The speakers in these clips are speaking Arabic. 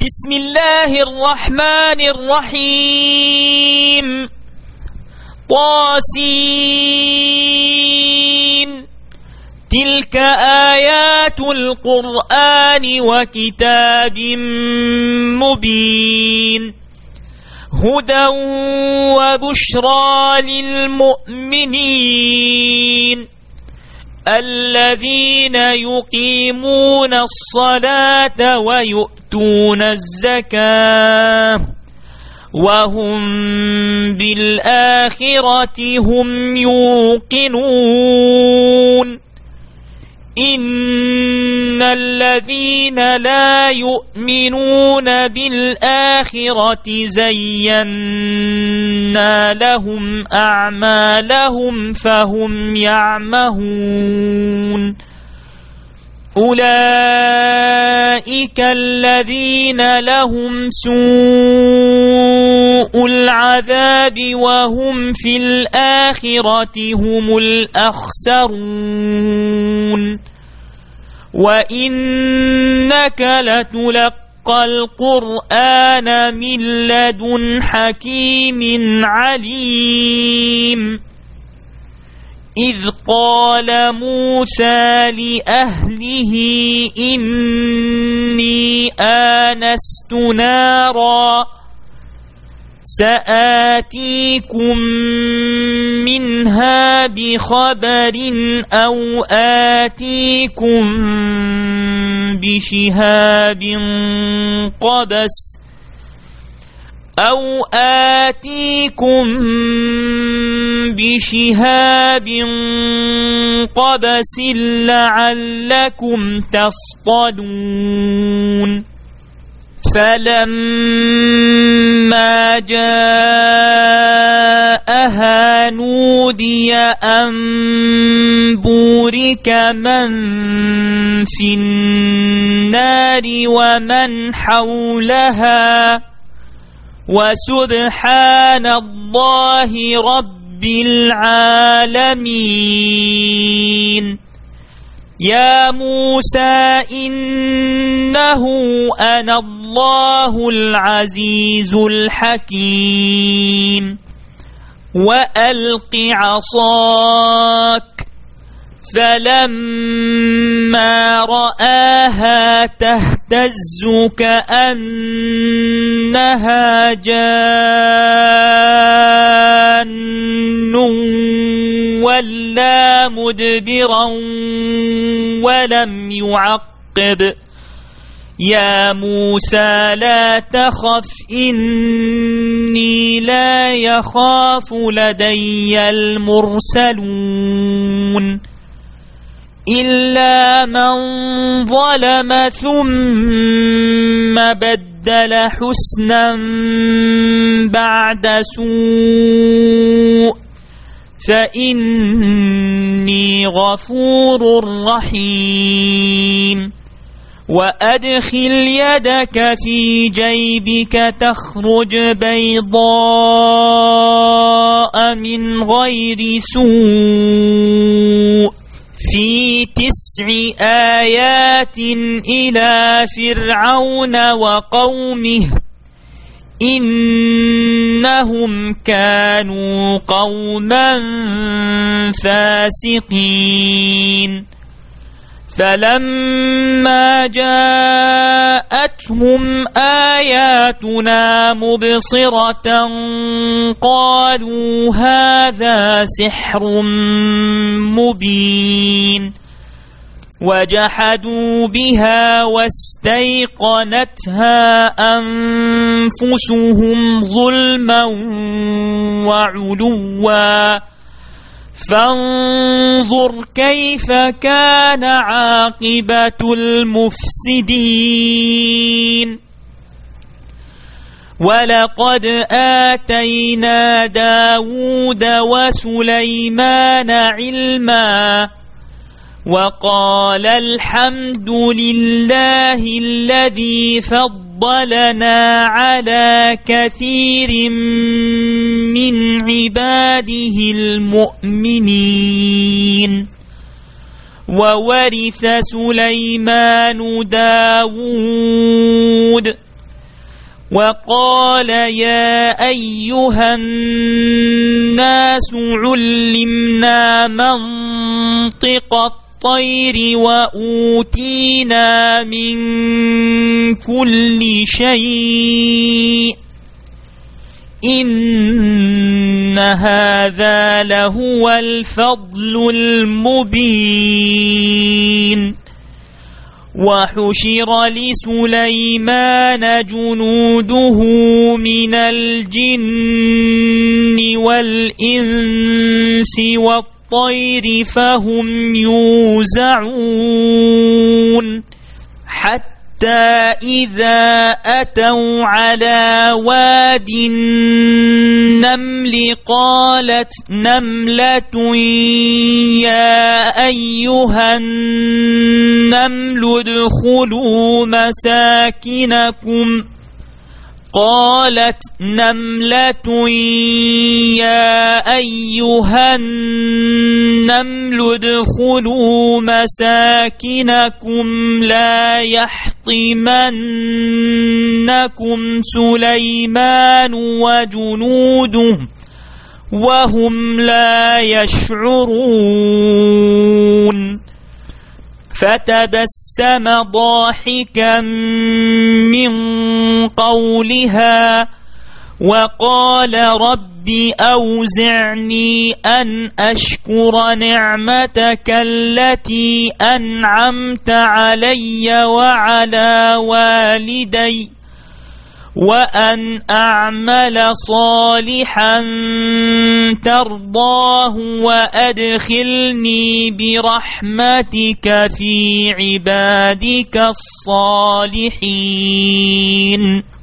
بسم الله الرحمن الرحيم. طاسين. تلك آيات القرآن وكتاب مبين هدى وبشرى للمؤمنين الذين يقيمون الصلاة ويؤتون الزكاة وهم بالآخرة هم يوقنون. إن الذين لا يؤمنون بالآخرة زينا لهم أعمالهم فهم يعمهون. أولئك الذين لهم سوء العذاب وهم في الآخرة هم الأخسرون. وإنك لتلقى القرآن من لدن حكيم عليم. إذ قال موسى لأهله إني آنست نارا سآتيكم منها بخبر أو آتيكم بشهاب قبس لعلكم تصطلون. فلما جاءها نودي أن بورك من في النار ومن حولها وسبحان الله رب العالمين. يا موسى إنه أنا الله العزيز الحكيم. وألق عصاك فلما رآها تهتز كأنها جان ولا مدبرا ولم يعقب. يا موسى لا تخف إني لا يخاف لدي المرسلون إلا من ظلم ثم بدل حسنا بعد سوء فإني غفور رحيم. وأدخل يدك في جيبك تخرج بيضاء من غير سوء في 9 آيات إلى فرعون وقومه إنهم كانوا قوما فاسقين. فلما جاءتهم آياتنا مبصرة قالوا هذا سحر مبين وجحدوا بها واستيقنتها أنفسهم ظلما وعلوا فانظر كيف كان عاقبة المفسدين. ولقد آتينا داود وسليمان علما وقال الحمد لله الذي فضلنا على كثير من عباده المؤمنين. وورث سليمان داود وقال يا أيها الناس علمنا منطق الطير وأوتينا من كل شيء إن هذا لهو الفضل المبين وحشر لسليمان جنوده من الجن والإنس والطير فهم يوزعون حتى إذا أتوا على واد النمل قالت نملة يا أيها النمل ادخلوا مساكنكم قالت نملة يا أيها النمل ادخلوا مساكنكم لا يحطمنكم سليمان وجنوده وهم لا يشعرون فتبسم ضاحكا من قولها وقال رب أوزعني أن أشكر نعمتك التي أنعمت علي وعلى والدي وأن أعمل صالحا ترضاه وأدخلني برحمتك في عبادك الصالحين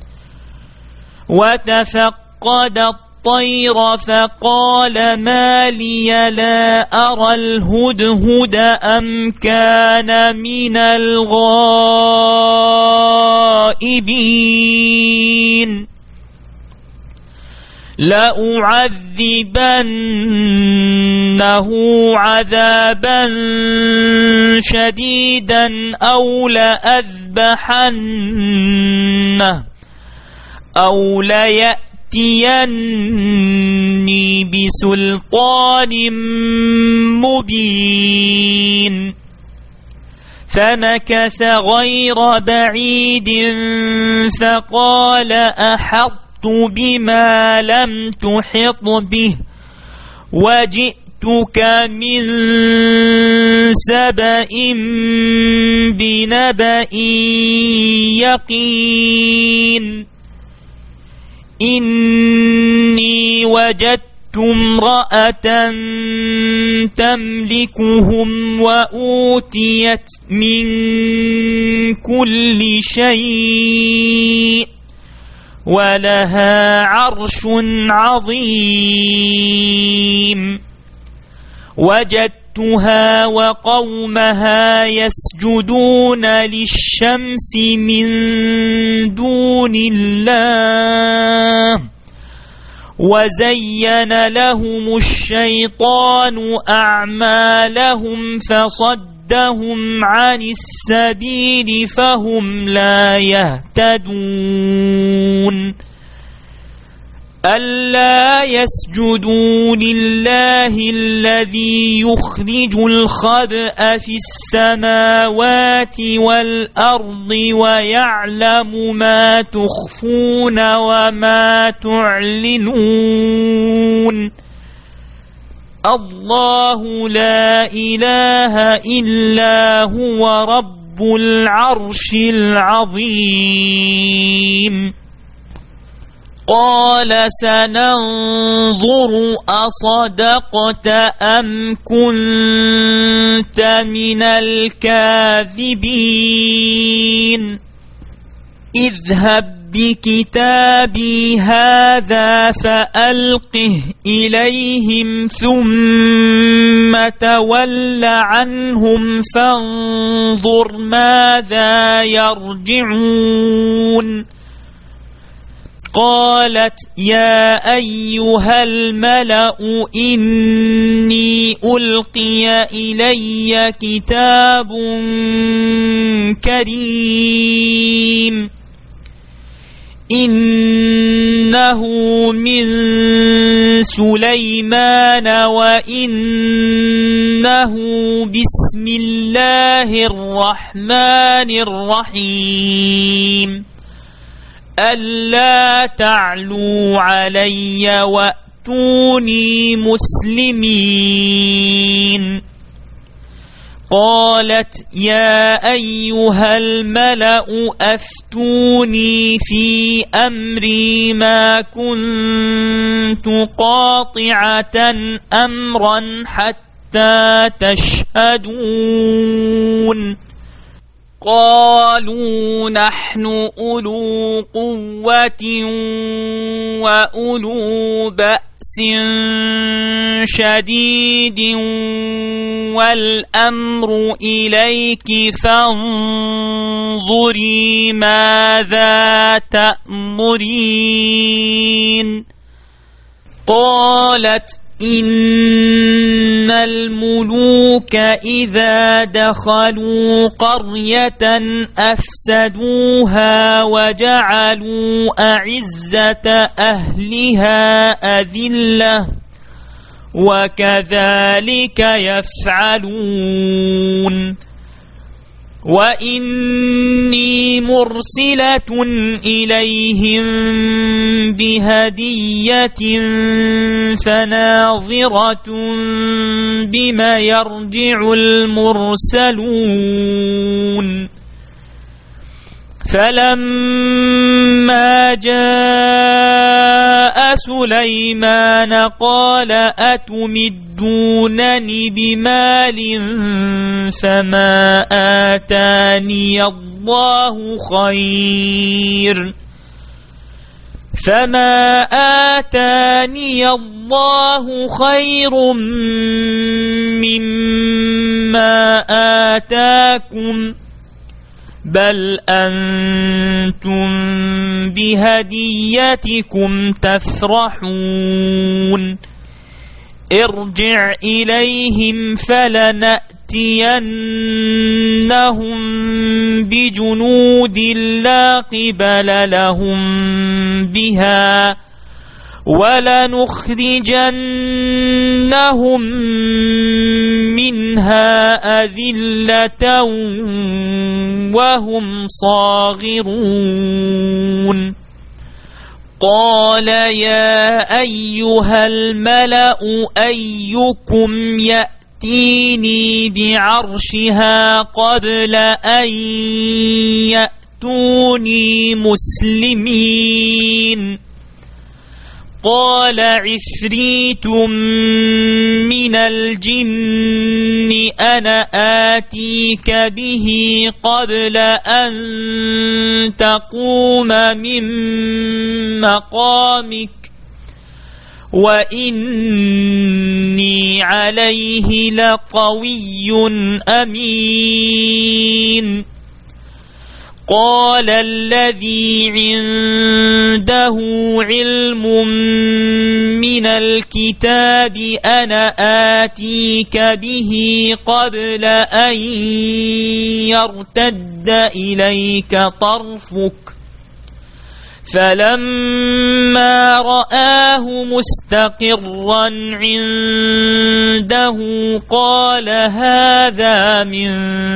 وتفقد الطير فقال ما لي لا أرى الهدهد أم كان من الغائبين لأعذبنه عذابا شديدا أو ليأتيني بسلطان مبين فمكث غير بعيد فقال أحطت بما لم تحط به وجئتك من سبأ بنبأ يقين إني وجدت امرأة تملكهم وأوتيت من كل شيء ولها عرش عظيم وجدتها وقومها يسجدون للشمس من دون الله وزين لهم الشيطان أعمالهم فصدهم عن السبيل فهم لا يهتدون ألا يسجدوا لله الذي يخرج الخبأ في السماوات والأرض ويعلم ما تخفون وما تعلنون الله لا إله إلا هو رب العرش العظيم قال سننظر أصدقت أم كنت من الكاذبين اذهب بكتابي هذا فألقه إليهم ثم تول عنهم فانظر ماذا يرجعون قالت يا أيها الملأ إني ألقي إلي كتاب كريم إنه من سليمان وإنه بسم الله الرحمن الرحيم ألا تعلوا علي وأتوني مسلمين قالت يا أيها الملأ أفتوني في أمري ما كنت قاطعة أمرا حتى تشهدون قالوا نحن أولو قوة وأولو بأس شديد والأمر إليك فانظري ماذا تأمرين قالت إن الملوك إذا دخلوا قرية أفسدوها وجعلوا أعزة أهلها أذلة وكذلك يفعلون وإني مرسلة إليهم بهدية فناظرة بما يرجع المرسلون فلما جاء سليمان قال أتمدونني بمال فما آتاني الله خير مما آتاكم بل أنتم بهديتكم تفرحون ارجع إليهم فلنأتينهم بجنود لا قبل لهم بها ولنخرجنهم منها أذلة وهم صاغرون قال يا أيها الملأ أيكم يأتيني بعرشها قبل أن يأتوني مسلمين قال عفريت من الجن أنا آتيك به قبل أن تقوم من مقامك وإني عليه لقوي أمين قال الذي عنده علم من الكتاب أنا آتيك به قبل أن يرتد إليك طرفك فلما رآه مستقرا عنده قال هذا من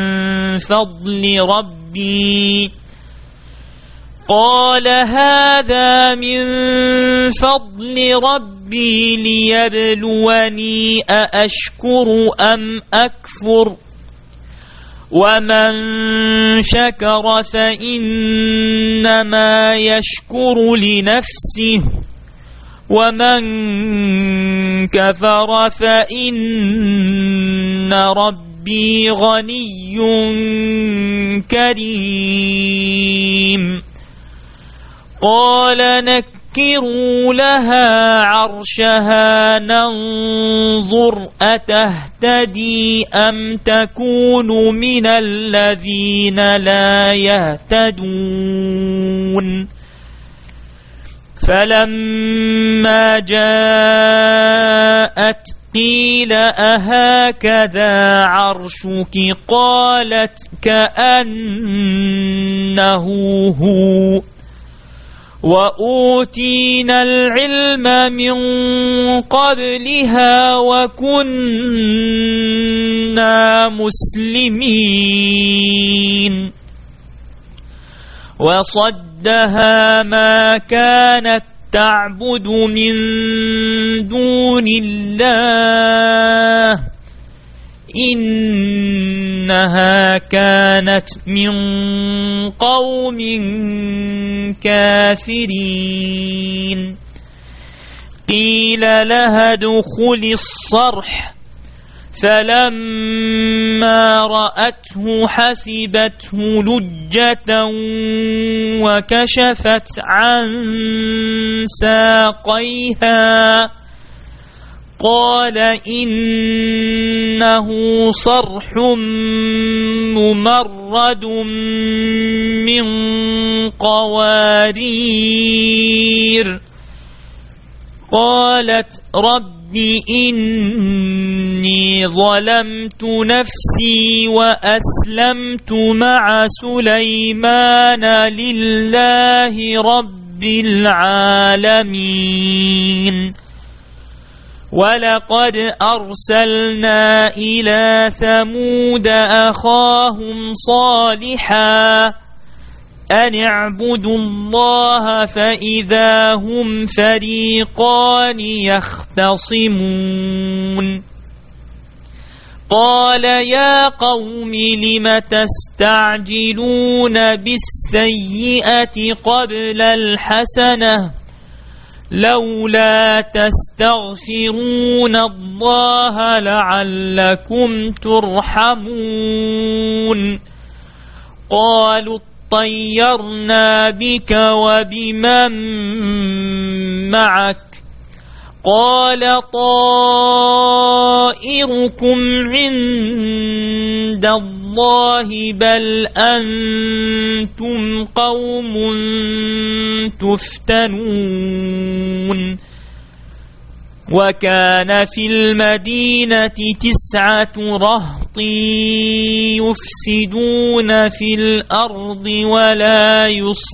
فضل ربي ليبلوني أأشكر أم أكفر ومن شكر فإنما يشكر لنفسه ومن كفر فإن ربي غني كريم قال نكروا لها عرشها ننظر أتهتدي أم تكون من الذين لا يهتدون فلما جاءت قيل أهكذا عرشك قالت كأنه هو وأوتينا العلم من قبلها وكنا مسلمين وصدها ما كانت تعبد من دون الله إنها كانت من قوم كافرين قيل لها ادخل الصرح فلما رأته حسبته لجة وكشفت عن ساقيها قال إنه صرح ممرد من قوارير قالت رب إني ظلمت نفسي وأسلمت مع سليمان لله رب العالمين ولقد أرسلنا إلى ثمود أخاهم صالحا أن اعبدوا الله فإذا هم فريقان يختصمون قال يا قوم لم تستعجلون بالسيئة قبل الحسنة لولا تستغفرون الله لعلكم ترحمون قالوا طيرنا بك وبمن معك قال طائركم عند الله بل أنتم قوم تفتنون وكان في المدينة 9 رهط يفسدون في الأرض ولا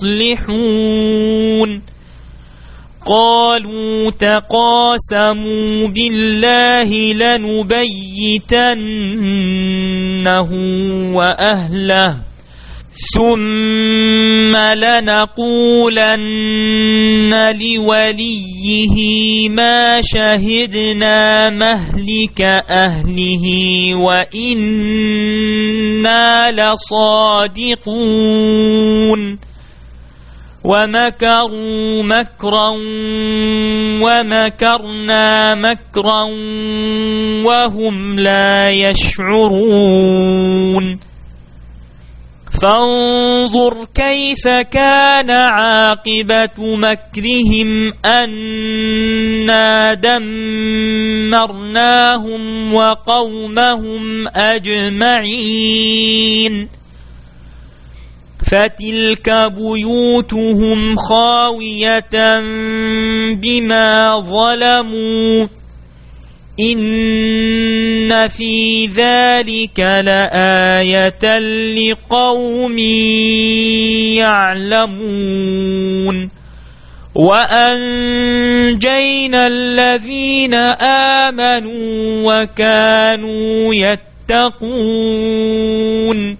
يصلحون قالوا تقاسموا بالله لنبيتنه وأهله ثم لنقولن لوليه ما شهدنا مهلك أهله وإنا لصادقون ومكروا مكرا ومكرنا مكرا وهم لا يشعرون فانظر كيف كان عاقبة مكرهم أنا دمرناهم وقومهم أجمعين فتلك بيوتهم خاوية بما ظلموا إن في ذلك لآية لقوم يعلمون وأنجينا الذين آمنوا وكانوا يتقون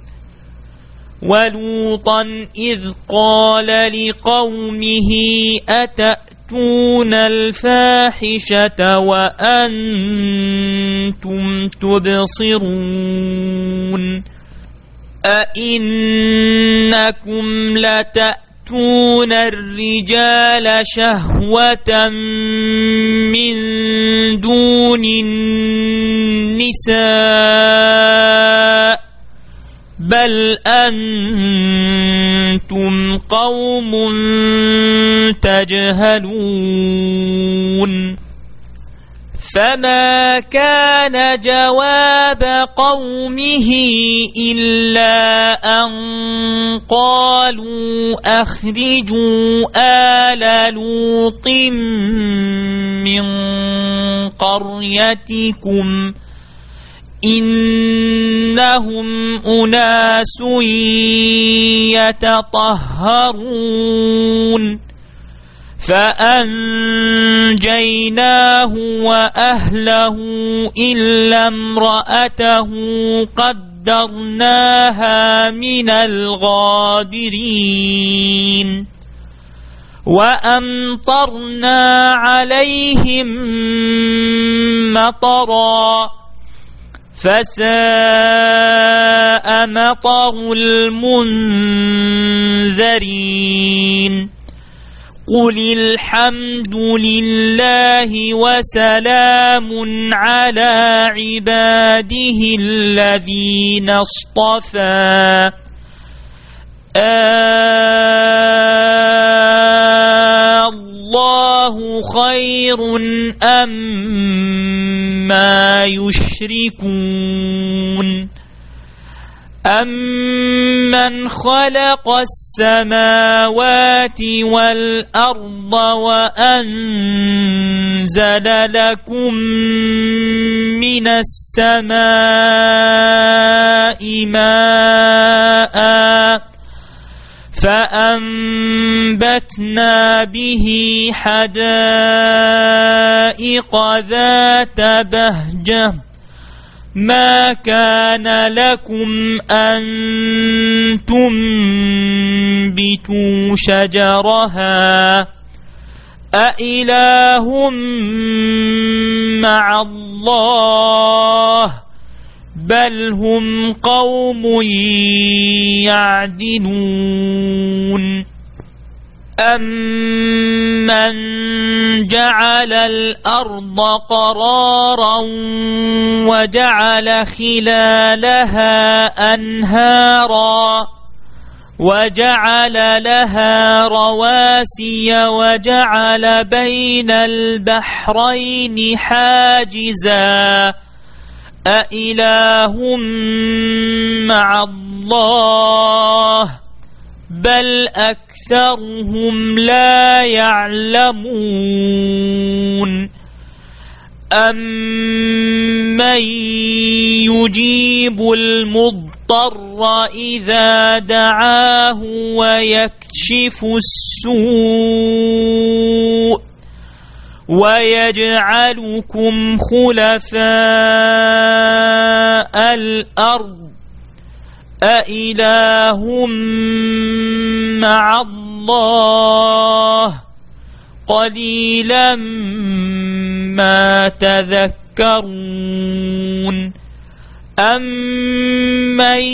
ولوطا إذ قال لقومه أتأتون الفاحشة وأنتم تبصرون أئنكم لتأتون الرجال شهوة من دون النساء بل أنتم قوم تجهلون فما كان جواب قومه إلا أن قالوا أخرجوا آل لوط من قريتكم إنهم أناس يتطهرون فأنجيناه وأهله إلا امرأته قدرناها من الغابرين وأمطرنا عليهم مطرا فساء مطر المنذرين قل الحمد لله وسلام على عباده الذين اصطفى الله خير أما يشركون أمن خلق السماوات والأرض وأنزل لكم من السماء ماء فأنبتنا به حدائق ذات بهجة ما كان لكم أن تنبتوا شجرها أإله مع الله بل هم قوم يعدلون أمن جعل الأرض قرارا وجعل خلالها أنهارا وجعل لها رواسي وجعل بين البحرين حاجزا أإله مع الله بل أكثرهم لا يعلمون أمن يجيب المضطر إذا دعاه ويكشف السوء ويجعلكم خلفاء الأرض أإله مع الله قليلا ما تذكرون أمن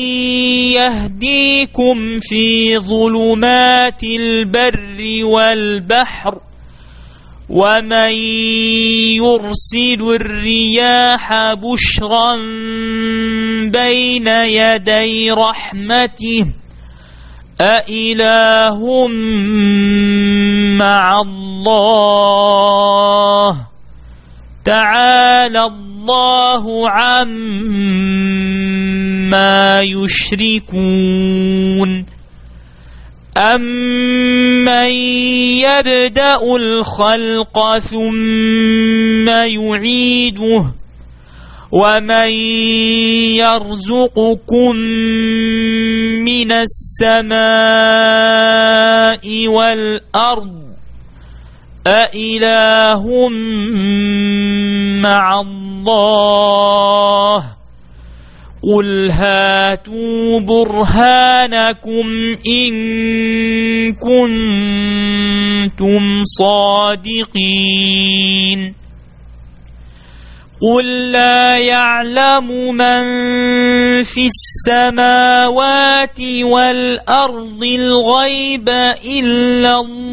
يهديكم في ظلمات البر والبحر ومن يرسل الرياح بشرا بين يدي رحمته أإله مع الله تعالى الله عما يشركون أمن يبدأ الخلق ثم يعيده ومن يرزقكم من السماء والأرض أإله مع الله قل هاتوا برهانكم إن كنتم صادقين قل لا يعلم من في السماوات والأرض الغيب إلا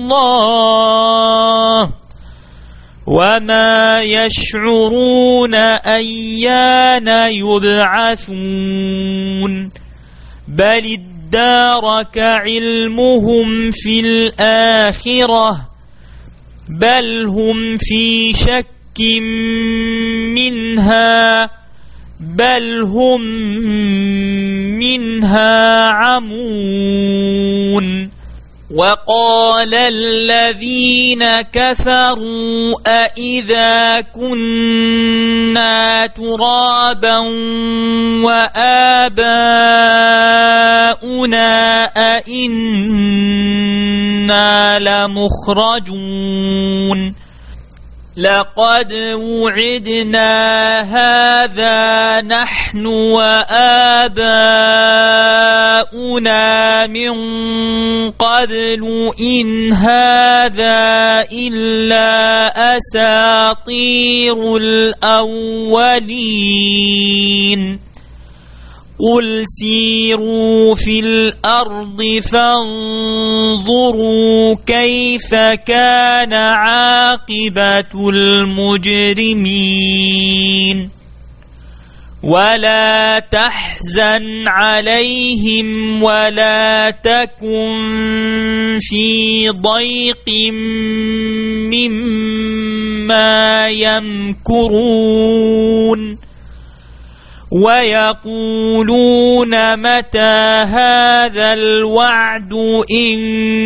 الله وما يشعرون أيان يبعثون بل ادارك علمهم في الآخرة بل هم في شك منها بل هم منها عمون وقال الذين كفروا أإذا كنا ترابا وآباؤنا أإنا لمخرجون لقد وعدنا هذا نحن وآباؤنا من قبل إن هذا إلا أساطير الأولين قل سيروا في الأرض فانظروا كيف كان عاقبة المجرمين ولا تحزن عليهم ولا تكن في ضيق مما يمكرون ويقولون متى هذا الوعد إن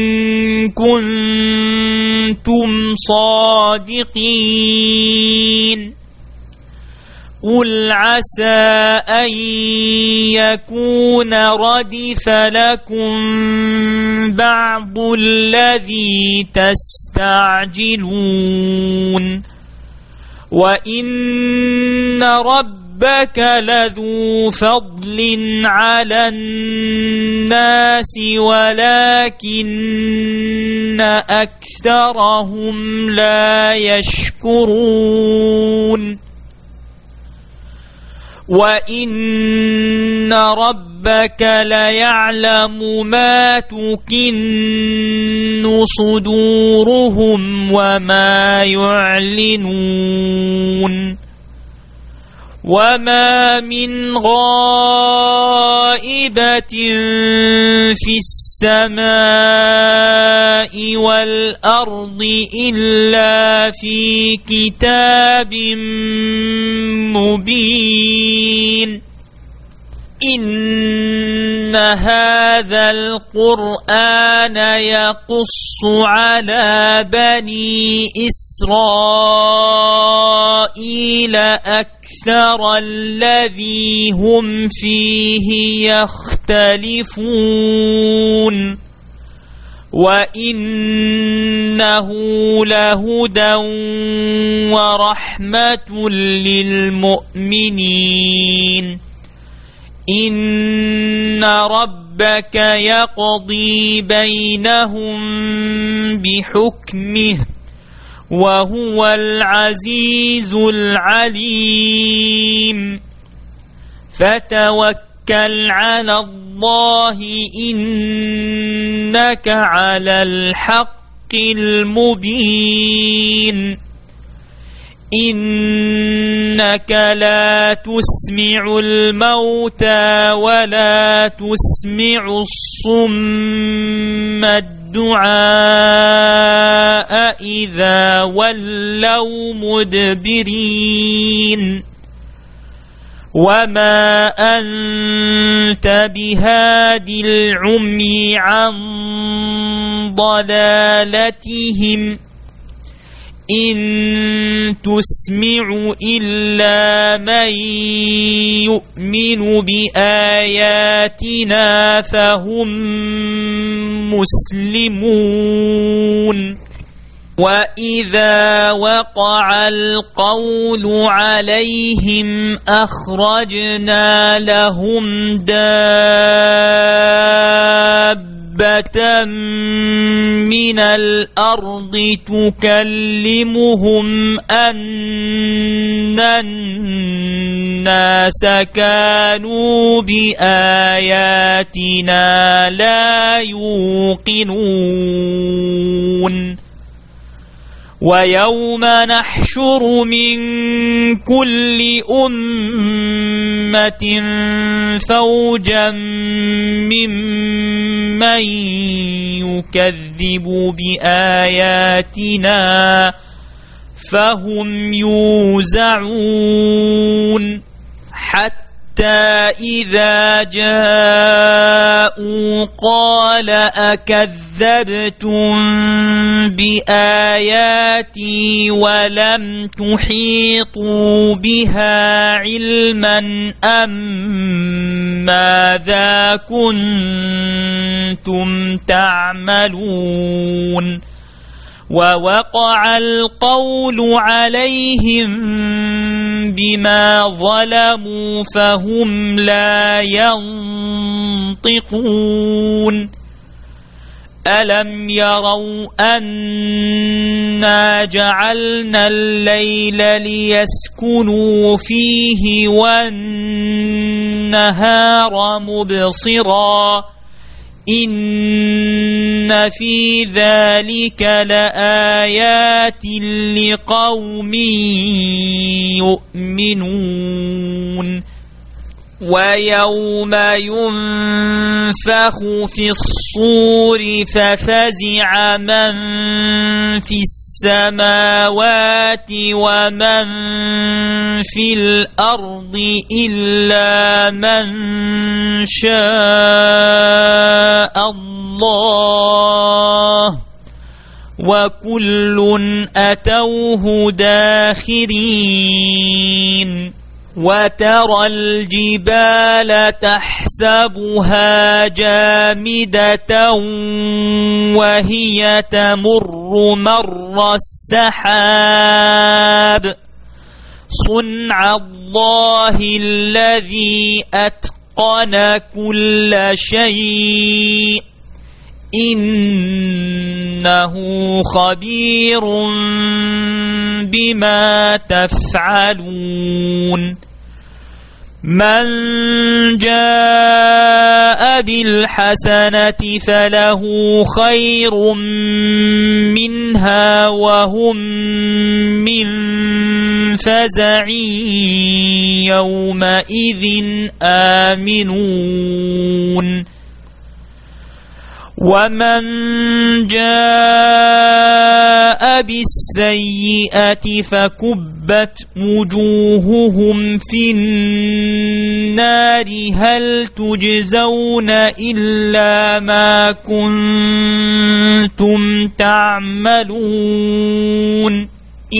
كنتم صادقين قل عسى أن يكون ردف لكم بعض الذي تستعجلون وإن ربك لذو فضل على الناس ولكن أكثرهم لا يشكرون وإن ربك ليعلم ما تكن صدورهم وما يعلنون وما من غائبة في السماء والأرض إلا في كتاب مبين إن هذا القرآن يقص على بني إسرائيل أكثر الذي هم فيه يختلفون وإنه لهدى ورحمة للمؤمنين إن ربك يقضي بينهم بحكمه وهو العزيز العليم فتوكل على الله إنك على الحق المبين إنك لا تسمع الموتى ولا تسمع الصم الدعاء إذا ولوا مدبرين وما أنت بهادي العمي عن ضلالتهم إن تسمع إلا من يؤمن بآياتنا فهم مسلمون وإذا وقع القول عليهم أخرجنا لهم دابة من الأرض تكلمهم أن الناس كانوا بآياتنا لا يوقنون ويوم نحشر من كل أمة فوجا ممن يكذب بآياتنا فهم يوزعون حتى إذا جاءوا قال أكذبتم بآياتي ولم تحيطوا بها علما أم ماذا كنتم تعملون ووقع القول عليهم بما ظلموا فهم لا ينطقون ألم يروا أنا جعلنا الليل ليسكنوا فيه والنهار مبصرا إن في ذلك لآيات لقوم يؤمنون ويوم ينفخ في الصور ففزع من في السماوات ومن في الأرض إلا من شاء الله وكل أتوه داخرين وترى الجبال تحسبها جامدة وهي تمر مر السحاب صنع الله الذي أتقن كل شيء إنه خبير بما تفعلون من جاء بالحسنة فله خير منها وهم من فزع يومئذ آمنون ومن جاء بالسيئة فكبت وجوههم في النار هل تجزون إلا ما كنتم تعملون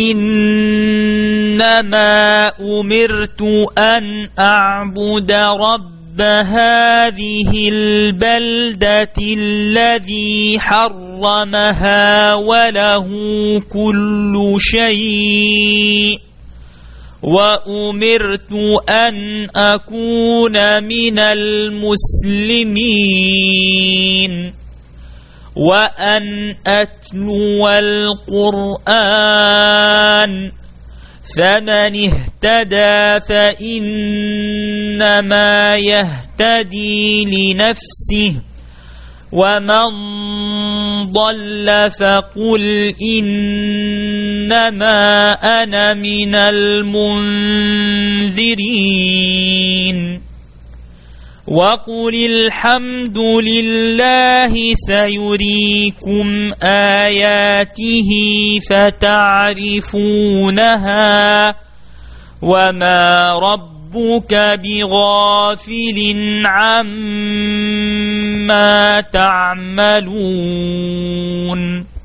إنما أمرت أن أعبد هذه البلدة الذي حرمها وله كل شيء وأمرت أن أكون من المسلمين وأن أتلو القرآن فمن اهتدى فإنما يهتدي لنفسه ومن ضل فقل إنما أنا من المنذرين وقل الحمد لله سيريكم آياته فتعرفونها وما ربك بغافل عما تعملون